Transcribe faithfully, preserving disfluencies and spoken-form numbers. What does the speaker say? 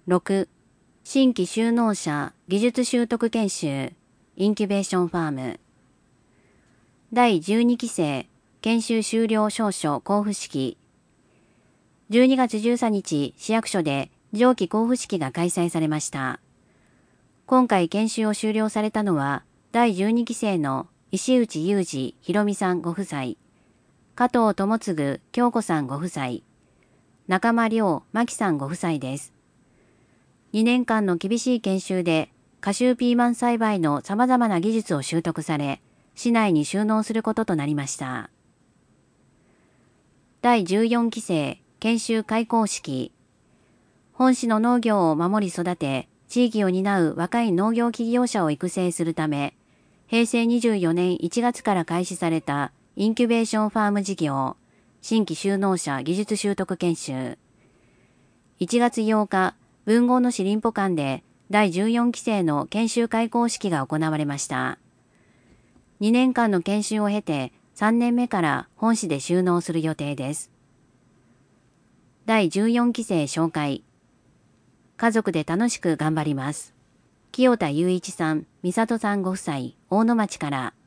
ろく、新規就農者技術習得研修インキュベーションファーム。だいじゅうにきせい研修終了証書交付式。じゅうにがつじゅうさんにち、市役所で上記交付式が開催されました。今回研修を終了されたのは、だいじゅうにきせいの石内裕二ひろみさんご夫妻、加藤智次京子さんご夫妻、中間良真紀さんご夫妻です。にねんかんの厳しい研修で、夏秋ピーマン栽培の様々な技術を習得され、市内に就農することとなりました。だいじゅうよんきせい研修開講式。本市の農業を守り育て、地域を担う若い農業企業者を育成するため、へいせいにじゅうよねんいちがつから開始されたインキュベーションファーム事業、新規就農者技術習得研修。いちがつようか、豊後の市林保館でだいじゅうよんきせいの研修開講式が行われました。にねんかんの研修を経てさんねんめから本市で就農する予定です。だいじゅうよんきせい紹介。家族で楽しく頑張ります。清田雄一さん、美里さんご夫妻、大野町から。